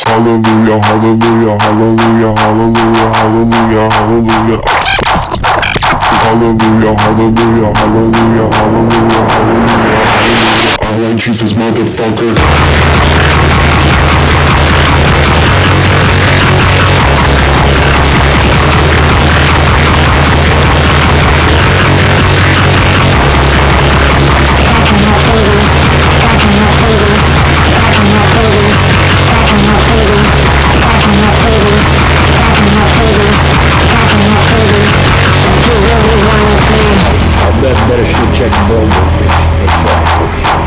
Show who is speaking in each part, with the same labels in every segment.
Speaker 1: Hallelujah, hallelujah, hallelujah, hallelujah, hallelujah, hallelujah. Hallelujah, hallelujah, hallelujah, hallelujah, hallelujah. I like Jesus, motherfucker.
Speaker 2: Better should check the bowl, bitch. Make sure it's okay.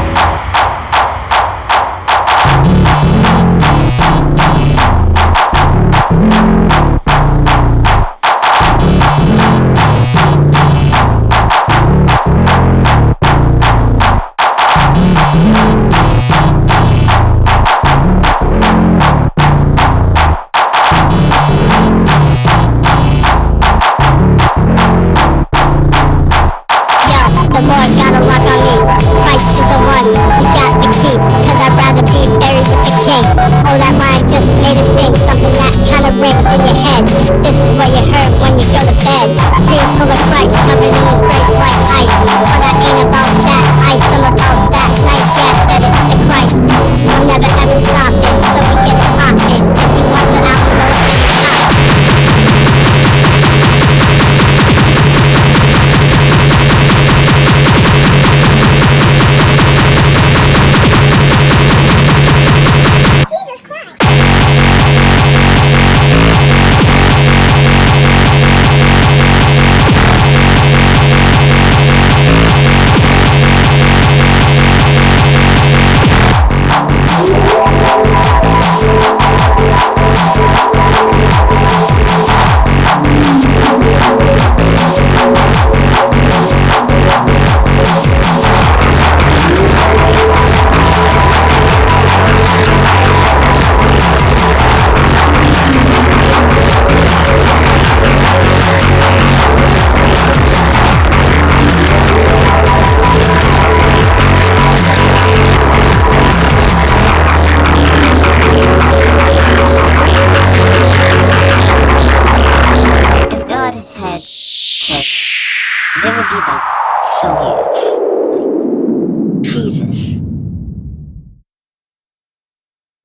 Speaker 3: Oh, that line just made us think something that kind of rings in your head. This is what you heard when you go to bed. Dreams full of Christ covered in his grace like ice. But I ain't about that ice, I'm about